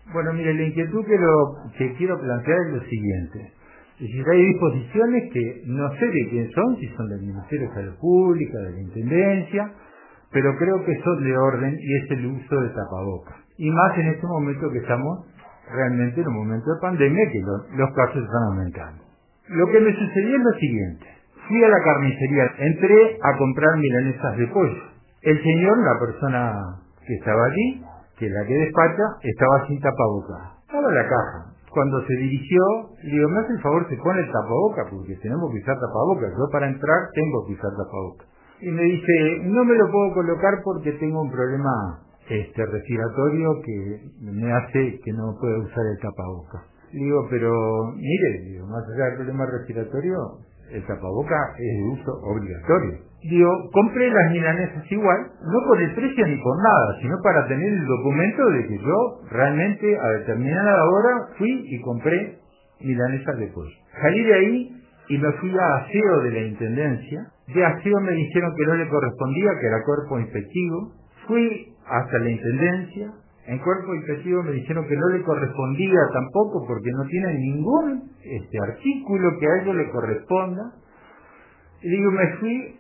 Bueno, mire, la inquietud que quiero plantear es lo siguiente. Es decir, hay disposiciones que no sé de quién son, si son del Ministerio de Salud Pública, de la Intendencia, pero creo que son de orden y es el uso de tapabocas. Y más en este momento que estamos realmente en un momento de pandemia que los casos están aumentando. Lo que me sucedió es lo siguiente. Fui a la carnicería, entré a comprar milanesas de pollo. El señor, la persona que estaba allí, que es la que despacha, estaba sin tapabocas. Estaba en la caja. Cuando se dirigió, le digo, me hace el favor, se pone el tapabocas, porque tenemos que usar tapabocas. Yo para entrar tengo que usar tapabocas. Y me dice, no me lo puedo colocar porque tengo un problema respiratorio que me hace que no pueda usar el tapabocas. Digo, pero mire, digo, más allá del problema respiratorio, el tapaboca es de uso obligatorio. Digo, compré las milanesas igual, no por el precio ni por nada, sino para tener el documento de que yo realmente a determinada hora fui y compré milanesas de pollo. Salí de ahí y me fui a aseo de la Intendencia. De aseo me dijeron que no le correspondía, que era cuerpo inspectivo. Fui hasta la Intendencia. En cuerpo inspectivo me dijeron que no le correspondía tampoco porque no tiene ningún artículo que a ello le corresponda. Y digo, me fui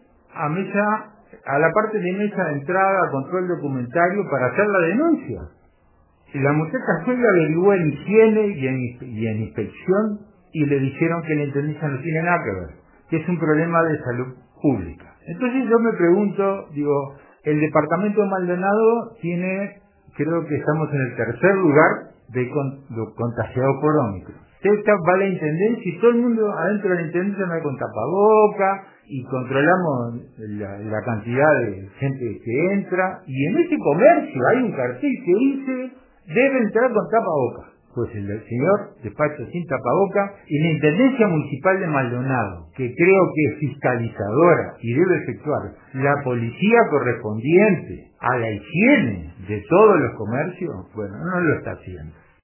a la parte de mesa de entrada, control documentario para hacer la denuncia. Y la muchacha fue y averiguó en higiene y en inspección y le dijeron que la Intendencia no tiene nada que ver, que es un problema de salud pública. Entonces yo me pregunto, digo, el departamento de Maldonado tiene, creo que estamos en el tercer lugar de contagiados por Ómicron. Esta va a la Intendencia y todo el mundo adentro de la Intendencia no hay con tapaboca y controlamos la cantidad de gente que entra. Y en ese comercio hay un cartel que dice, debe entrar con tapaboca. Pues el señor despacha sin tapaboca y la Intendencia Municipal de Maldonado, que creo que es fiscalizadora y debe efectuar la policía correspondiente a la higiene de todos los comercios, bueno, no lo está haciendo.